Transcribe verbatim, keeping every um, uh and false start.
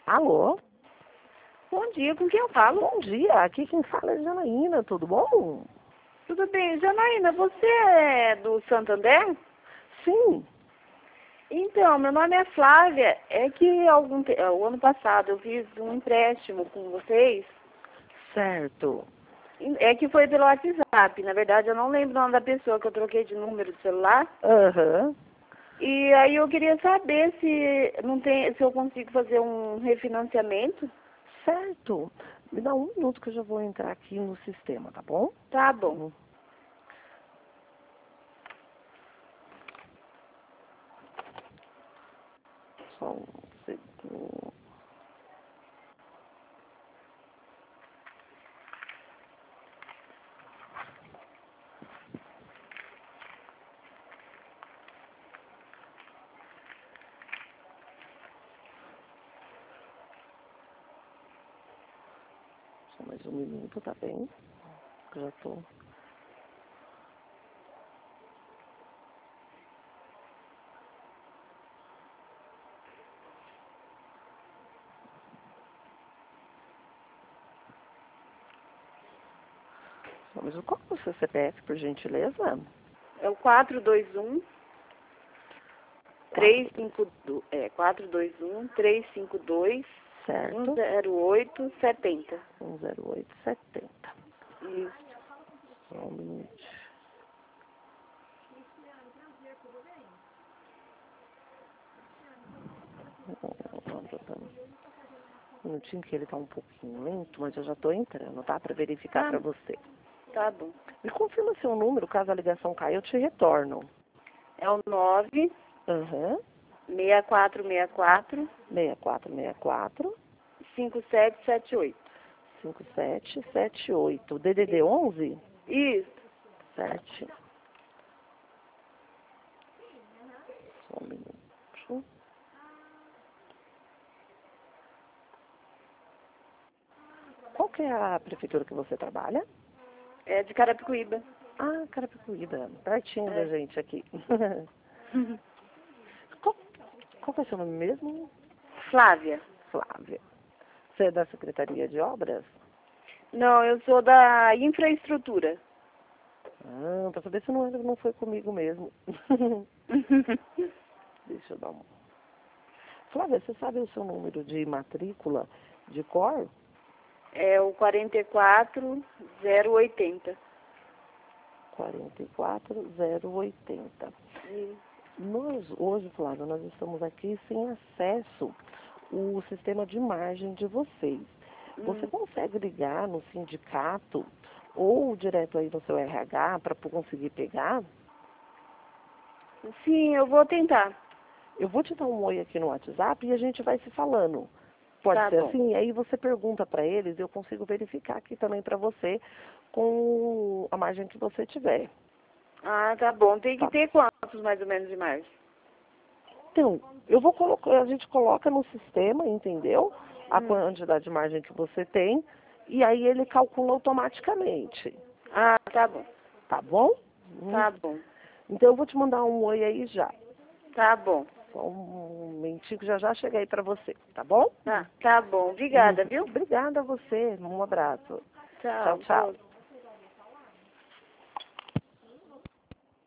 Alô? Bom dia, com quem eu falo? Bom dia, aqui quem fala é Janaína, tudo bom? Tudo bem, Janaína, você é do Santander? Sim. Então, meu nome é Flávia. É que algum te... o ano passado eu fiz um empréstimo com vocês. Certo. É que foi pelo WhatsApp. Na verdade, eu não lembro o nome da pessoa que eu troquei de número de celular. Aham. E aí eu queria saber se não tem, se eu consigo fazer um refinanciamento. Certo. Me dá um minuto que eu já vou entrar aqui no sistema, tá bom? Tá bom. Hum. Só um segundo. Só mais um minuto, tá bem? Eu já tô. Só mais um. Qual é o seu C P F, por gentileza? É o quatro dois um três cinco dois, é, quatro dois um três cinco dois um Certo. zero oito setenta. um zero oito setenta. Isso. Só um minuto. Um minutinho que ele tá um pouquinho lento, mas eu já tô entrando, tá? Pra verificar Tá, pra você. tá bom. Me confirma seu número, caso a ligação caia, eu te retorno. É o nove Aham. seis quatro seis quatro seis quatro seis quatro, cinco sete sete oito. cinco sete sete oito. D D D onze? Isso. sete. Só um minuto. Qual que é a prefeitura que você trabalha? É de Carapicuíba. Ah, Carapicuíba, pertinho da É. gente aqui. qual, qual que é seu nome mesmo? Flávia. Flávia. Você é da Secretaria de Obras? Não, eu sou da infraestrutura. Ah, pra saber se não, não foi comigo mesmo. Deixa eu dar uma. Flávia, você sabe o seu número de matrícula de cor? É o quarenta e quatro zero oitenta. quarenta e quatro zero oitenta. Isso. Nós, hoje, Flávia, nós estamos aqui sem acesso ao sistema de margem de vocês. Você Hum. consegue ligar no sindicato ou direto aí no seu R H para conseguir pegar? Sim, eu vou tentar. Eu vou te dar um oi aqui no WhatsApp e a gente vai se falando. Pode Tá ser bom. assim? Aí você pergunta para eles e eu consigo verificar aqui também para você com a margem que você tiver. Ah, tá bom. Tem que Tá. ter quantos mais ou menos de margem? Então, eu vou colocar, a gente coloca no sistema, entendeu? A Hum. quantidade de margem que você tem e aí ele calcula automaticamente. Ah, tá bom. Tá bom? Hum. Tá bom. Então eu vou te mandar um oi aí já. Tá bom. Só um momentinho que já já chega aí para você, tá bom? Tá, tá bom. Obrigada, viu? Obrigada a você. Um abraço. Tchau. Tchau, tchau.